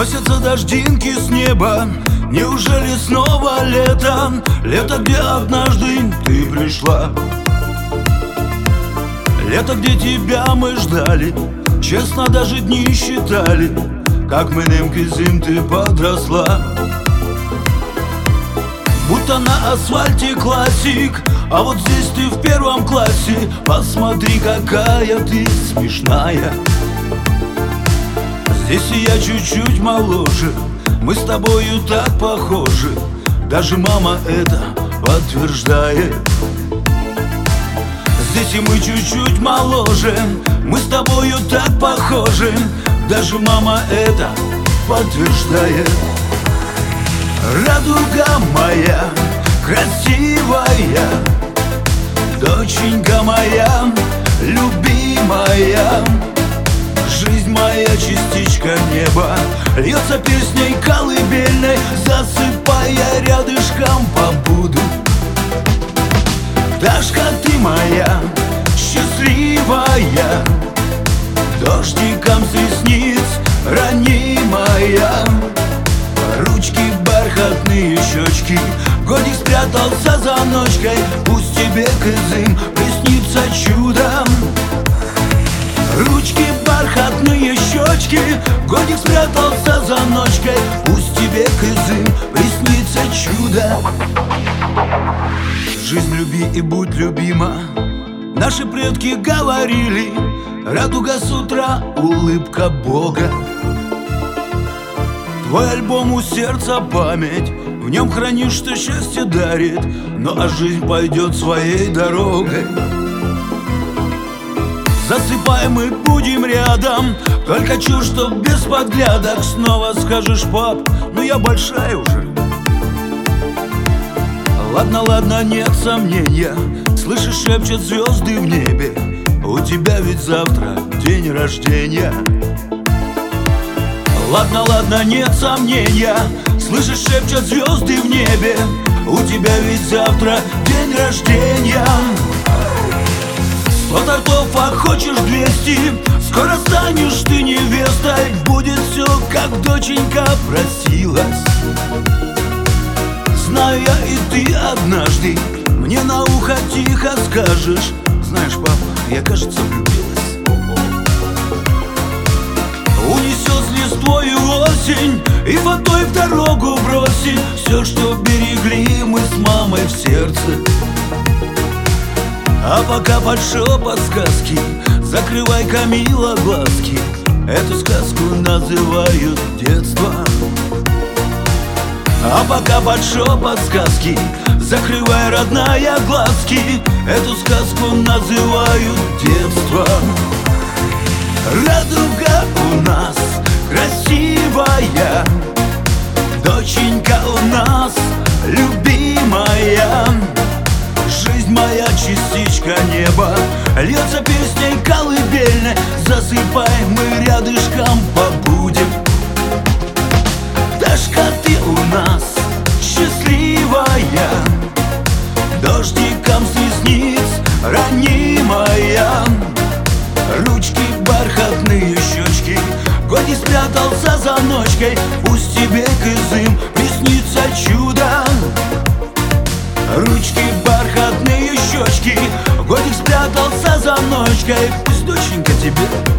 Просятся дождинки с неба. Неужели снова лето? Лето, где однажды ты пришла. Лето, где тебя мы ждали. Честно, даже дни считали. Как минем кизим ты подросла. Будто на асфальте классик, а вот здесь ты в первом классе. Посмотри, какая ты смешная. Здесь и я чуть-чуть моложе. Мы с тобою так похожи. Даже мама это подтверждает. Здесь и мы чуть-чуть моложе. Мы с тобою так похожи. Даже мама это подтверждает. Радуга моя красивая, доченька моя любимая, жизнь моя частичка неба, льется песней колыбельной, засыпая рядышком побуду. Пташка ты моя счастливая, дождиком с ресниц ранимая, ручки бархатные щечки, годик спрятался за ночкой. Пусть тебе кызым приснится чудо. Ручки бархатные щечки, годик спрятался за ночкой. Пусть тебе кызым приснится чудо. Жизнь люби и будь любима. Наши предки говорили, радуга с утра, улыбка Бога. Твой альбом у сердца память, в нем хранишь, что счастье дарит. Ну а жизнь пойдет своей дорогой. Засыпай, мы будем рядом, только чушь, чтоб без подглядок. Снова скажешь: пап, ну я большая уже. Ладно, ладно, нет сомнения. Слышишь, шепчут звезды в небе. У тебя ведь завтра день рождения. Ладно, ладно, нет сомнения. Слышишь, шепчут звезды в небе. У тебя ведь завтра день рождения. 100 тортов, а хочешь 200. Скоро станешь ты невестой. Будет все, как доченька просилась. Знаю я, и ты однажды мне на ухо тихо скажешь: знаешь, пап, я, кажется, влюбилась. Унесет с листвою осень и водой в дорогу бросит все, что берегли мы с мамой в сердце. А пока под шепот сказки закрывай-ка, мило, глазки. Эту сказку называют детство. А пока под шепот сказки закрывай, родная, глазки. Эту сказку называют детство. Радуга у нас красивая, доченька у нас любимая, жизнь моя частичка неба, льется песней колыбельной. Засыпай, мы рядышком побудем. Пташка ты у нас счастливая, дождиком с ресниц ранимая, ручки бархатные щечки, годик спрятался за ночкой. Пусть тебе кызым приснится чудо. Ручки бархатные щечки, годик спрятался за ночкой. Пусть, доченька, тебе